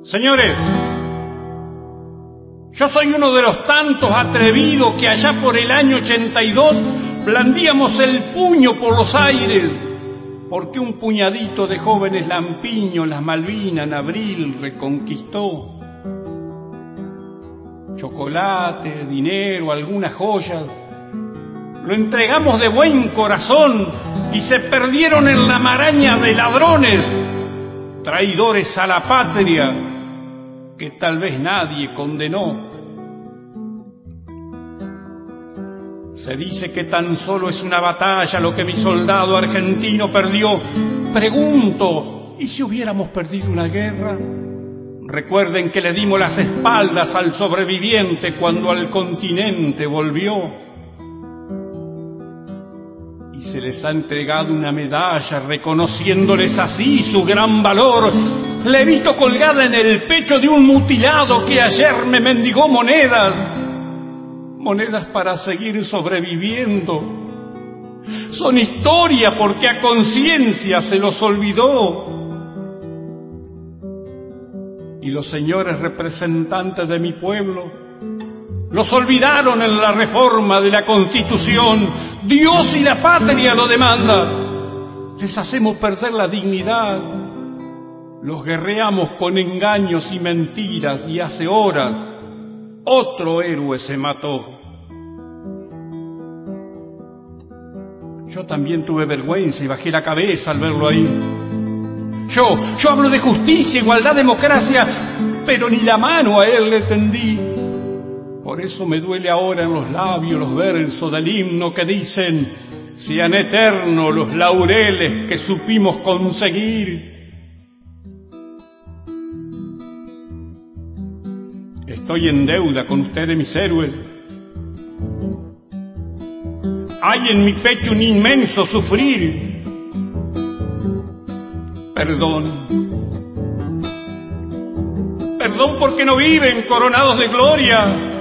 Señores, yo soy uno de los tantos atrevidos que allá por el año 82 blandíamos el puño por los aires, porque un puñadito de jóvenes lampiños las Malvinas en abril reconquistó. Chocolate, dinero, algunas joyas, lo entregamos de buen corazón y se perdieron en la maraña de ladrones, traidores a la patria que tal vez nadie condenó. Se dice que tan solo es una batalla lo que mi soldado argentino perdió. Pregunto, ¿y si hubiéramos perdido una guerra? Recuerden que le dimos las espaldas al sobreviviente cuando al continente volvió. Y se les ha entregado una medalla reconociéndoles así su gran valor. La he visto colgada en el pecho de un mutilado que ayer me mendigó monedas para seguir sobreviviendo. Son historia porque a conciencia se los olvidó. Y los señores representantes de mi pueblo los olvidaron en la reforma de la Constitución. Dios y la patria lo demandan. Les hacemos perder la dignidad. Los guerreamos con engaños y mentiras y hace horas otro héroe se mató. Yo también tuve vergüenza y bajé la cabeza al verlo ahí. Yo hablo de justicia, igualdad, democracia, pero ni la mano a él le tendí. Por eso me duele ahora en los labios los versos del himno que dicen: sean eternos los laureles que supimos conseguir. Estoy en deuda con ustedes, mis héroes. Hay en mi pecho un inmenso sufrir. Perdón porque no viven coronados de gloria.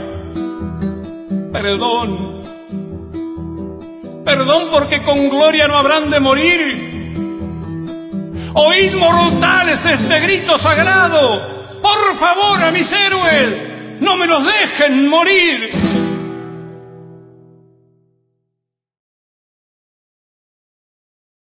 Perdón porque con gloria no habrán de morir. Oíd, mortales, este grito sagrado. Por favor, a mis héroes, no me los dejen morir.